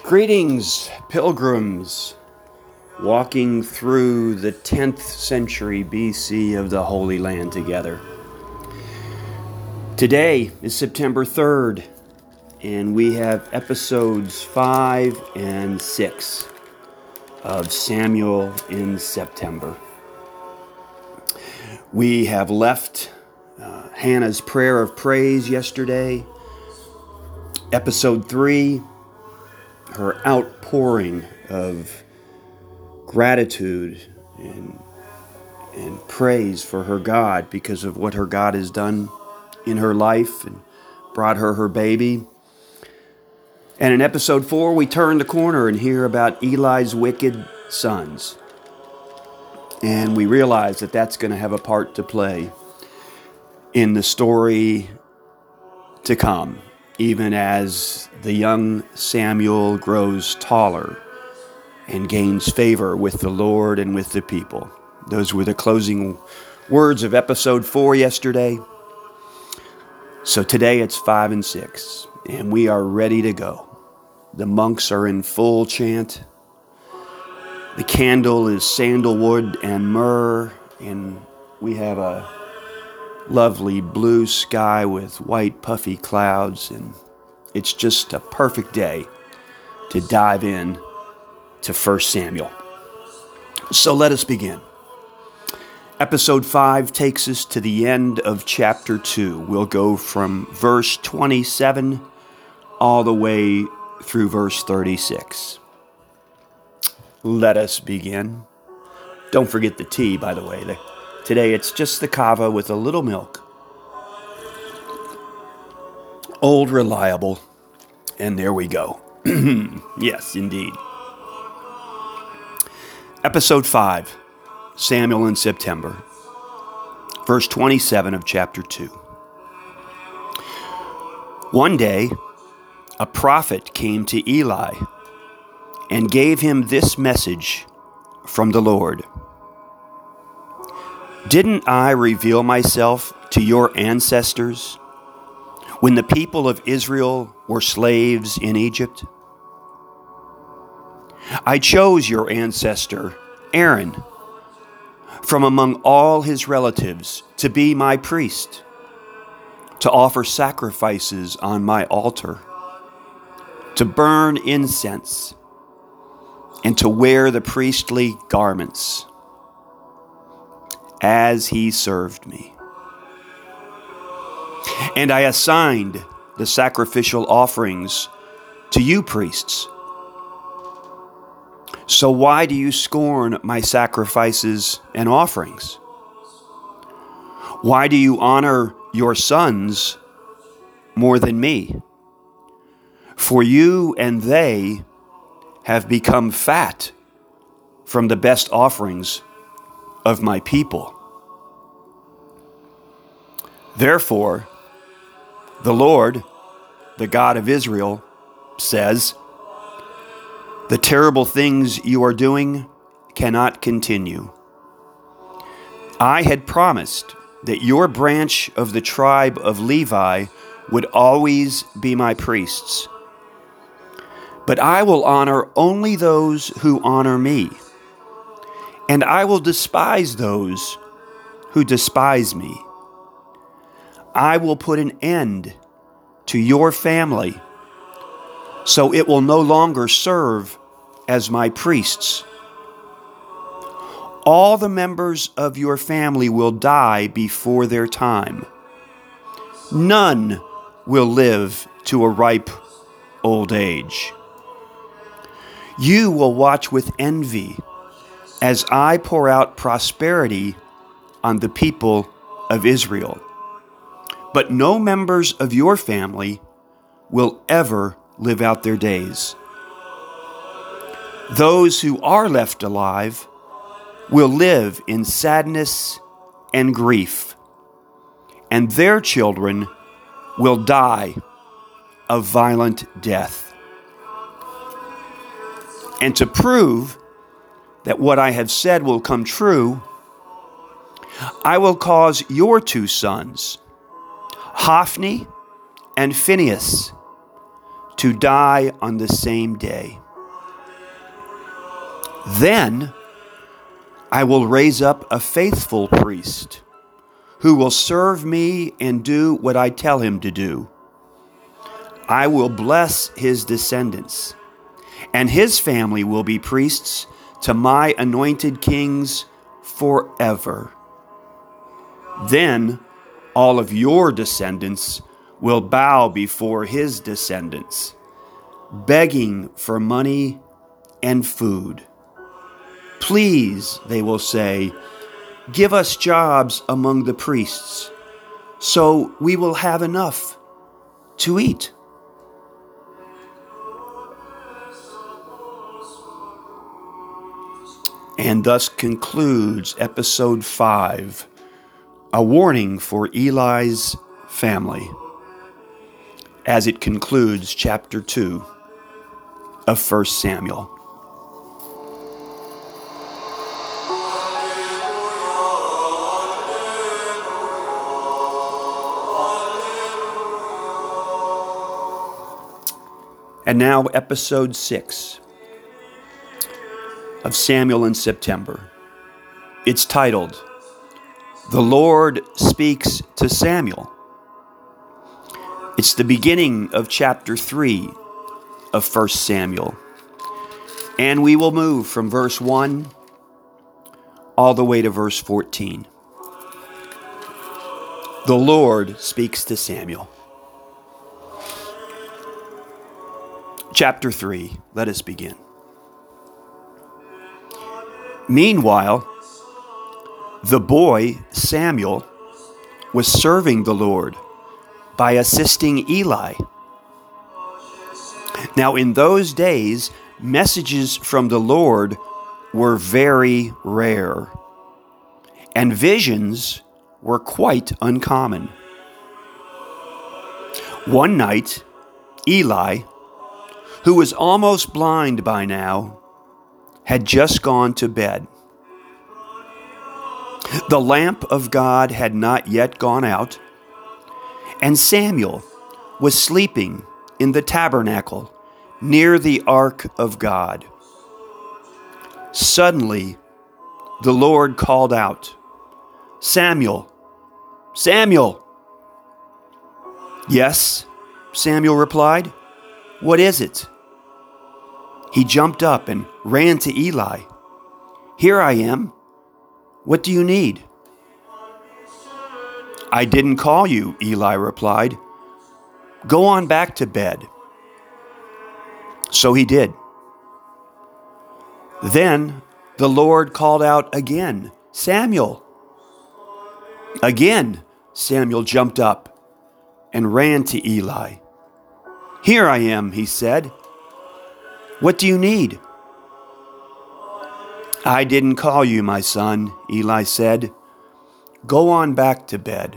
Greetings, pilgrims, walking through the 10th century BC of the Holy Land together. Today is September 3rd, and we have episodes 5 and 6 of Samuel in September. We have left Hannah's prayer of praise yesterday. Episode 3, her outpouring of gratitude and praise for her God because of what her God has done in her life and brought her baby. And in episode 4, we turn the corner and hear about Eli's wicked sons. And we realize that that's going to have a part to play in the story to come, even as the young Samuel grows taller and gains favor with the Lord and with the people. Those were the closing words of episode 4 yesterday. So today it's 5 and 6, and we are ready to go. The monks are in full chant. The candle is sandalwood and myrrh, and we have a lovely blue sky with white puffy clouds, and it's just a perfect day to dive in to 1 Samuel. So let us begin. Episode 5 takes us to the end of chapter 2. We'll go from verse 27 all the way through verse 36. Let us begin. Don't forget the tea, by the way. Today it's just the kava with a little milk. Old reliable. And there we go. Yes, indeed. Episode 5, Samuel in September. Verse 27 of chapter 2. One day, a prophet came to Eli and gave him this message from the Lord. Didn't I reveal myself to your ancestors when the people of Israel were slaves in Egypt? I chose your ancestor, Aaron, from among all his relatives to be my priest, to offer sacrifices on my altar, to burn incense, and to wear the priestly garments as he served me. And I assigned the sacrificial offerings to you priests. So why do you scorn my sacrifices and offerings? Why do you honor your sons more than me? For you and they have become fat from the best offerings of my people. Therefore, the Lord, the God of Israel, says, the terrible things you are doing cannot continue. I had promised that your branch of the tribe of Levi would always be my priests. But I will honor only those who honor me, and I will despise those who despise me. I will put an end to your family, so it will no longer serve as my priests. All the members of your family will die before their time. None will live to a ripe old age. You will watch with envy as I pour out prosperity on the people of Israel. But no members of your family will ever live out their days. Those who are left alive will live in sadness and grief, and their children will die a violent death. And to prove that what I have said will come true, I will cause your two sons, Hophni and Phinehas, to die on the same day. Then I will raise up a faithful priest who will serve me and do what I tell him to do. I will bless his descendants, and his family will be priests to my anointed kings forever. Then all of your descendants will bow before his descendants, begging for money and food. Please, they will say, give us jobs among the priests, so we will have enough to eat. And thus concludes episode 5, a warning for Eli's family, as it concludes chapter 2 of 1 Samuel. And now episode 6 of Samuel in September. It's titled, The Lord Speaks to Samuel. It's the beginning of chapter 3 of 1 Samuel. And we will move from verse 1 all the way to verse 14. The Lord speaks to Samuel. Chapter 3, let us begin. Meanwhile, the boy Samuel was serving the Lord by assisting Eli. Now, in those days, messages from the Lord were very rare, and visions were quite uncommon. One night, Eli, who was almost blind by now, had just gone to bed. The lamp of God had not yet gone out, and Samuel was sleeping in the tabernacle near the ark of God. Suddenly, the Lord called out, "Samuel, Samuel!" "Yes," Samuel replied. "What is it?" He jumped up and ran to Eli. "Here I am. What do you need?" "I didn't call you," Eli replied. "Go on back to bed." So he did. Then the Lord called out again, "Samuel!" Again, Samuel jumped up and ran to Eli. "Here I am," he said. "What do you need?" "I didn't call you, my son," Eli said. "Go on back to bed."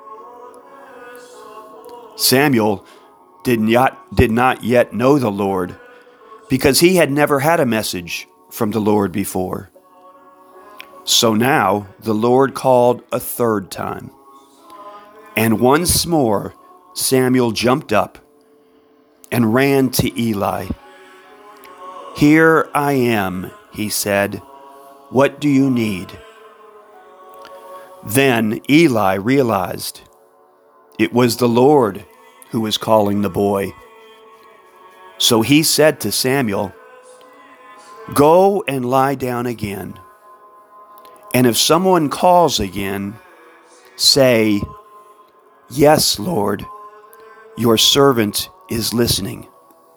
Samuel did not yet know the Lord, because he had never had a message from the Lord before. So now the Lord called a third time. And once more Samuel jumped up and ran to Eli. "Here I am," he said. "What do you need?" Then Eli realized it was the Lord who was calling the boy. So he said to Samuel, "Go and lie down again. And if someone calls again, say, 'Yes, Lord, your servant is listening.'"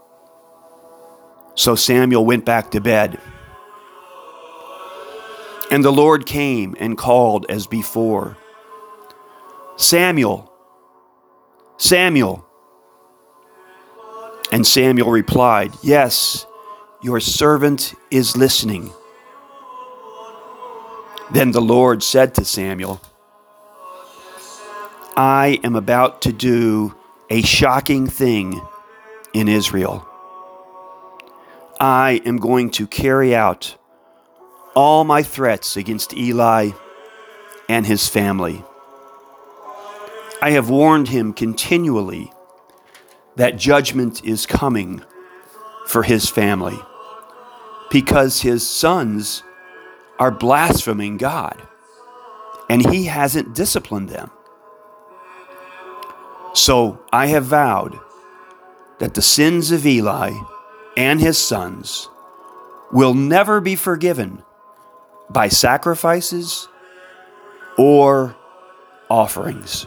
So Samuel went back to bed. And the Lord came and called as before, "Samuel, Samuel." And Samuel replied, "Yes, your servant is listening." Then the Lord said to Samuel, "I am about to do a shocking thing in Israel. I am going to carry out all my threats against Eli and his family. I have warned him continually that judgment is coming for his family because his sons are blaspheming God and he hasn't disciplined them. So I have vowed that the sins of Eli and his sons will never be forgiven by sacrifices or offerings.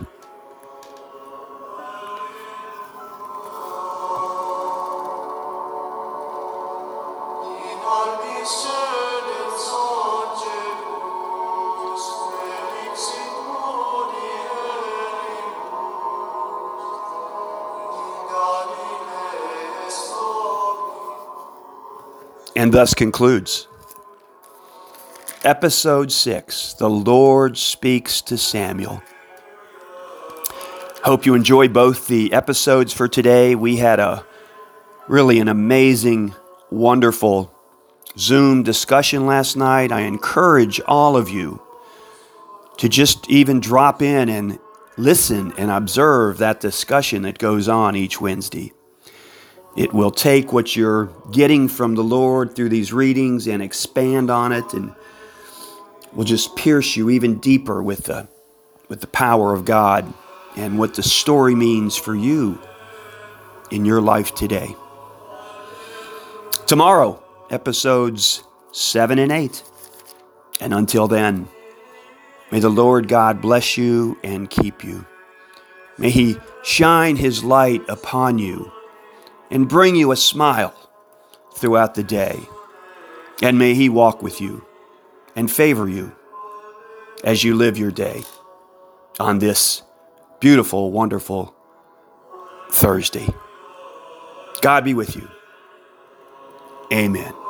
And thus concludes Episode 6, The Lord Speaks to Samuel. Hope you enjoyed both the episodes for today. We had an amazing, wonderful Zoom discussion last night. I encourage all of you to just even drop in and listen and observe that discussion that goes on each Wednesday. It will take what you're getting from the Lord through these readings and expand on it, and will just pierce you even deeper with the power of God and what the story means for you in your life today. Tomorrow, episodes 7 and 8. And until then, may the Lord God bless you and keep you. May he shine his light upon you and bring you a smile throughout the day. And may he walk with you and favor you as you live your day on this beautiful, wonderful Thursday. God be with you. Amen.